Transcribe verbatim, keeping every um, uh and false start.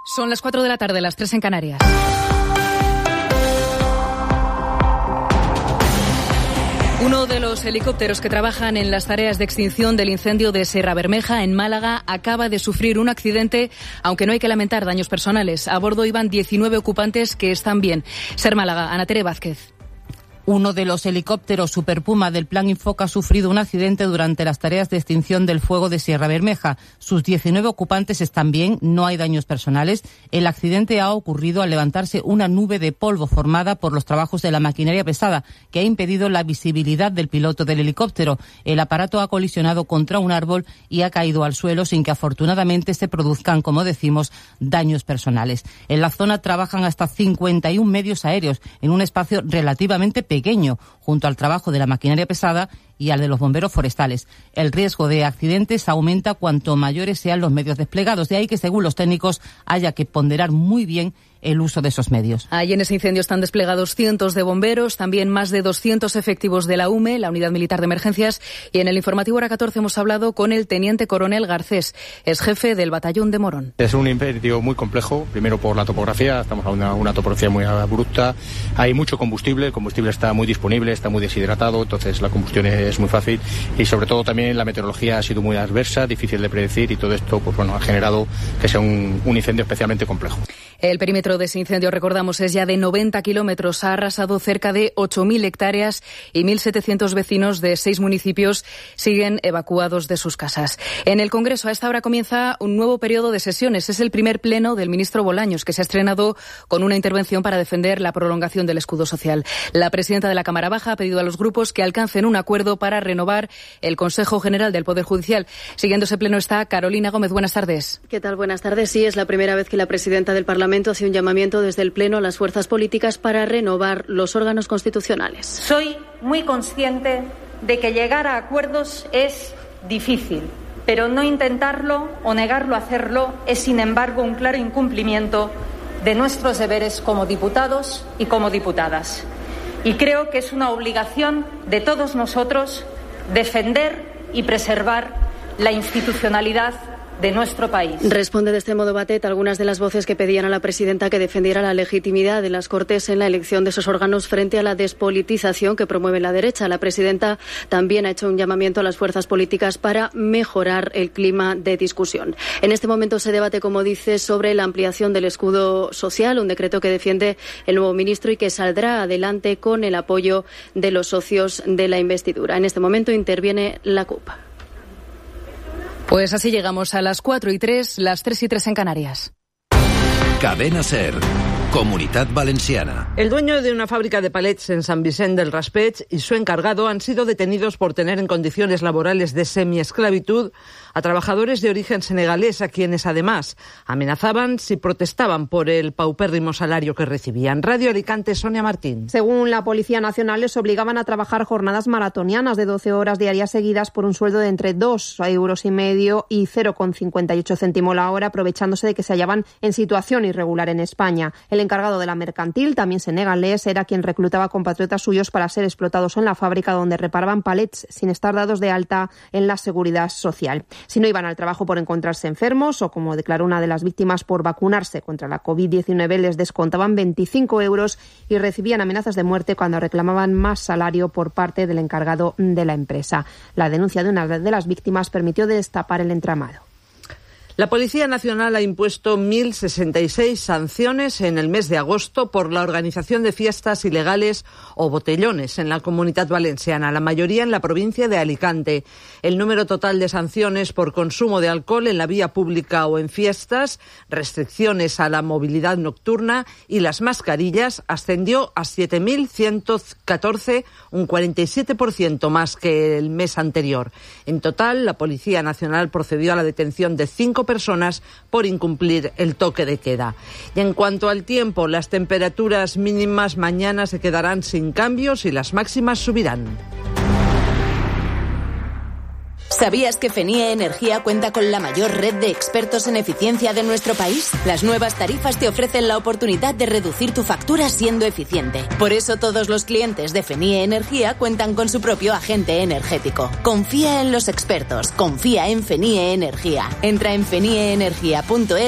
Son las cuatro de la tarde, las tres en Canarias. Uno de los helicópteros que trabajan en las tareas de extinción del incendio de Sierra Bermeja, en Málaga, acaba de sufrir un accidente, aunque no hay que lamentar daños personales. A bordo iban diecinueve ocupantes que están bien. Ser Málaga, Ana Tere Vázquez. Uno de los helicópteros Super Puma del Plan Infoca ha sufrido un accidente durante las tareas de extinción del fuego de Sierra Bermeja. Sus diecinueve ocupantes están bien, no hay daños personales. El accidente ha ocurrido al levantarse una nube de polvo formada por los trabajos de la maquinaria pesada, que ha impedido la visibilidad del piloto del helicóptero. El aparato ha colisionado contra un árbol y ha caído al suelo sin que afortunadamente se produzcan, como decimos, daños personales. En la zona trabajan hasta cincuenta y uno medios aéreos en un espacio relativamente pequeño. pequeño, junto al trabajo de la maquinaria pesada y al de los bomberos forestales. El riesgo de accidentes aumenta cuanto mayores sean los medios desplegados. De ahí que, según los técnicos, haya que ponderar muy bien el uso de esos medios. Allí en ese incendio están desplegados cientos de bomberos, también más de doscientos efectivos de la U M E, la Unidad Militar de Emergencias, y en el informativo Hora catorce hemos hablado con el teniente coronel Garcés, es jefe del batallón de Morón. Es un incendio muy complejo, primero por la topografía, estamos a una, una topografía muy abrupta, hay mucho combustible, el combustible está muy disponible, está muy deshidratado, entonces la combustión es muy fácil, y sobre todo también la meteorología ha sido muy adversa, difícil de predecir, y todo esto pues bueno ha generado que sea un, un incendio especialmente complejo. El perímetro de ese incendio, recordamos, es ya de noventa kilómetros. Ha arrasado cerca de ocho mil hectáreas y mil setecientos vecinos de seis municipios siguen evacuados de sus casas. En el Congreso, a esta hora comienza un nuevo periodo de sesiones. Es el primer pleno del ministro Bolaños, que se ha estrenado con una intervención para defender la prolongación del escudo social. La presidenta de la Cámara Baja ha pedido a los grupos que alcancen un acuerdo para renovar el Consejo General del Poder Judicial. Siguiendo ese pleno está Carolina Gómez. Buenas tardes. ¿Qué tal? Buenas tardes. Sí, es la primera vez que la presidenta del Parlamento hace un llamamiento desde el Pleno a las fuerzas políticas para renovar los órganos constitucionales. Soy muy consciente de que llegar a acuerdos es difícil, pero no intentarlo o negarlo a hacerlo es, sin embargo, un claro incumplimiento de nuestros deberes como diputados y como diputadas. Y creo que es una obligación de todos nosotros defender y preservar la institucionalidad de nuestro país. Responde de este modo Batet a algunas de las voces que pedían a la presidenta que defendiera la legitimidad de las Cortes en la elección de esos órganos frente a la despolitización que promueve la derecha. La presidenta también ha hecho un llamamiento a las fuerzas políticas para mejorar el clima de discusión. En este momento se debate, como dice, sobre la ampliación del escudo social, un decreto que defiende el nuevo ministro y que saldrá adelante con el apoyo de los socios de la investidura. En este momento interviene la C U P. Pues así llegamos a las cuatro y tres, las tres y tres en Canarias. Cadena SER, Comunitat Valenciana. El dueño de una fábrica de palets en San Vicente del Raspeig y su encargado han sido detenidos por tener en condiciones laborales de semiesclavitud a trabajadores de origen senegalés, a quienes además amenazaban si protestaban por el paupérrimo salario que recibían. Radio Alicante, Sonia Martín. Según la Policía Nacional, les obligaban a trabajar jornadas maratonianas de doce horas diarias seguidas por un sueldo de entre dos euros y medio y cero coma cincuenta y ocho céntimos la hora, aprovechándose de que se hallaban en situación irregular en España. El encargado de la mercantil, también senegalés, era quien reclutaba compatriotas suyos para ser explotados en la fábrica, donde reparaban palets sin estar dados de alta en la seguridad social. Si no iban al trabajo por encontrarse enfermos o, como declaró una de las víctimas, por vacunarse contra la covid diecinueve, les descontaban veinticinco euros y recibían amenazas de muerte cuando reclamaban más salario por parte del encargado de la empresa. La denuncia de una de las víctimas permitió destapar el entramado. La Policía Nacional ha impuesto mil sesenta y seis sanciones en el mes de agosto por la organización de fiestas ilegales o botellones en la Comunitat Valenciana, la mayoría en la provincia de Alicante. El número total de sanciones por consumo de alcohol en la vía pública o en fiestas, restricciones a la movilidad nocturna y las mascarillas ascendió a siete mil ciento catorce, un cuarenta y siete por ciento más que el mes anterior. En total, la Policía Nacional procedió a la detención de cinco personas por incumplir el toque de queda. Y en cuanto al tiempo, las temperaturas mínimas mañana se quedarán sin cambios y las máximas subirán. ¿Sabías que Fenie Energía cuenta con la mayor red de expertos en eficiencia de nuestro país? Las nuevas tarifas te ofrecen la oportunidad de reducir tu factura siendo eficiente. Por eso todos los clientes de Fenie Energía cuentan con su propio agente energético. Confía en los expertos, confía en Fenie Energía. Entra en fenie energía punto es